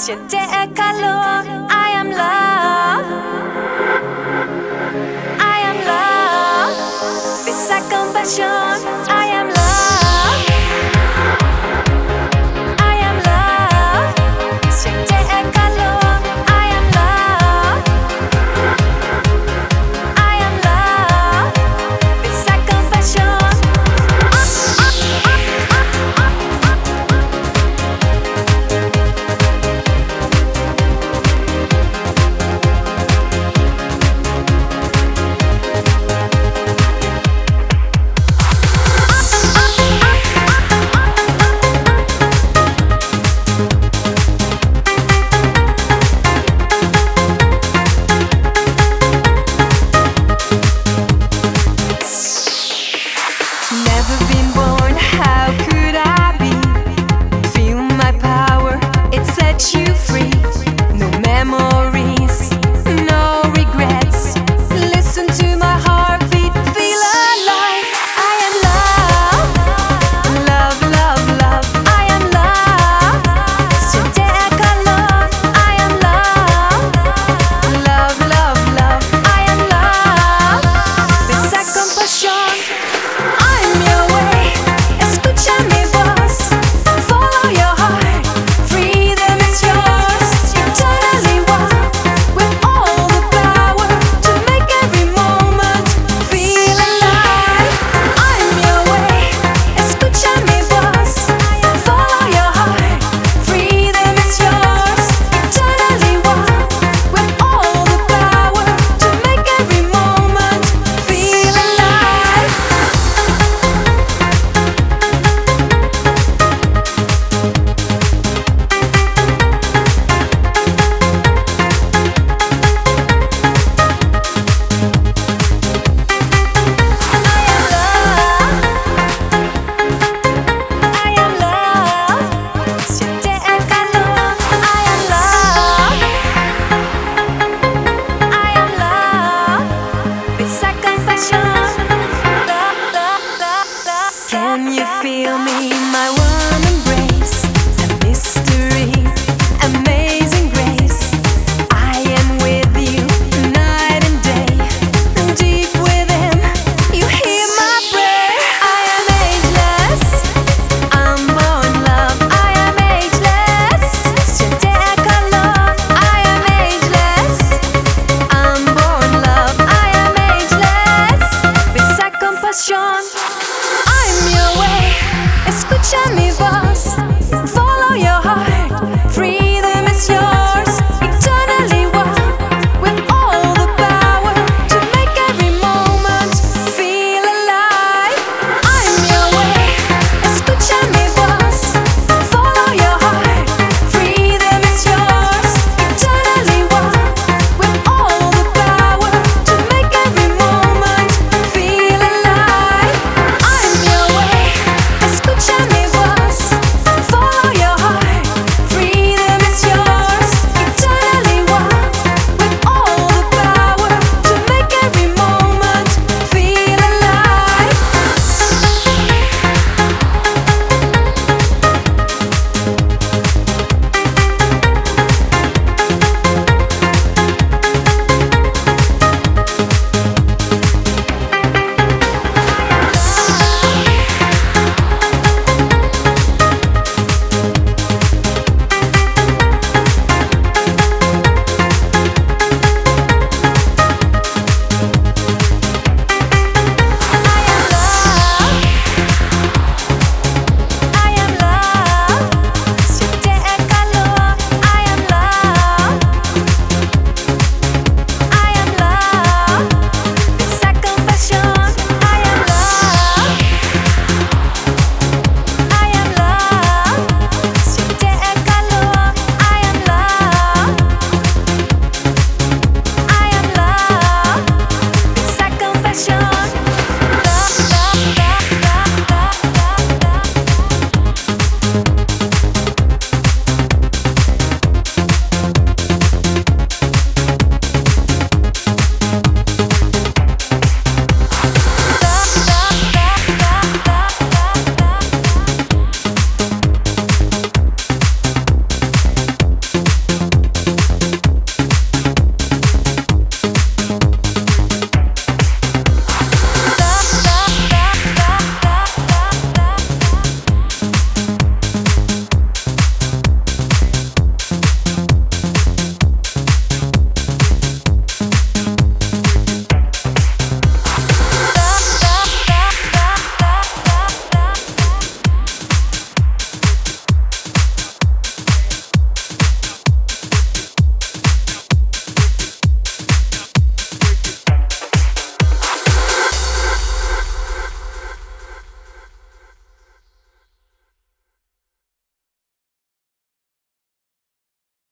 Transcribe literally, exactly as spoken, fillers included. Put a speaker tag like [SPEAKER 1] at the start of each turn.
[SPEAKER 1] Siente el calor. I am love. I am love. Esa compasión. I am love. I am love. Siente el calor. I am love. I am love. Esa compasión. Never been born, how could I be? Feel my power, it sets you free. No memories, no regrets. Listen to my heartbeat, feel alive. I am love, love, love, love. I am love. Siente el calor. I am love, love, love, love. I am love. Esa compasión. I'm your way, escucha mi voz. Follow your heart, freedom is yours. Eternally walk with all the power to make every moment feel alive. I'm your way, escucha mi voz. Follow your heart, freedom is yours. Eternally walk with all the power to make every moment feel alive. I am love. Siente el calor. I am love. I am love. Esa compasión. Love, love, love, love. Can you feel me, my one embrace? A mystery, amazing grace. I am with you night and day. Deep within, you hear my prayer. I am ageless. I'm born love. I am ageless. Siente el calor. I am ageless. I'm born love. I am ageless. Esa compasión. I'm your way. Escucha mi voz.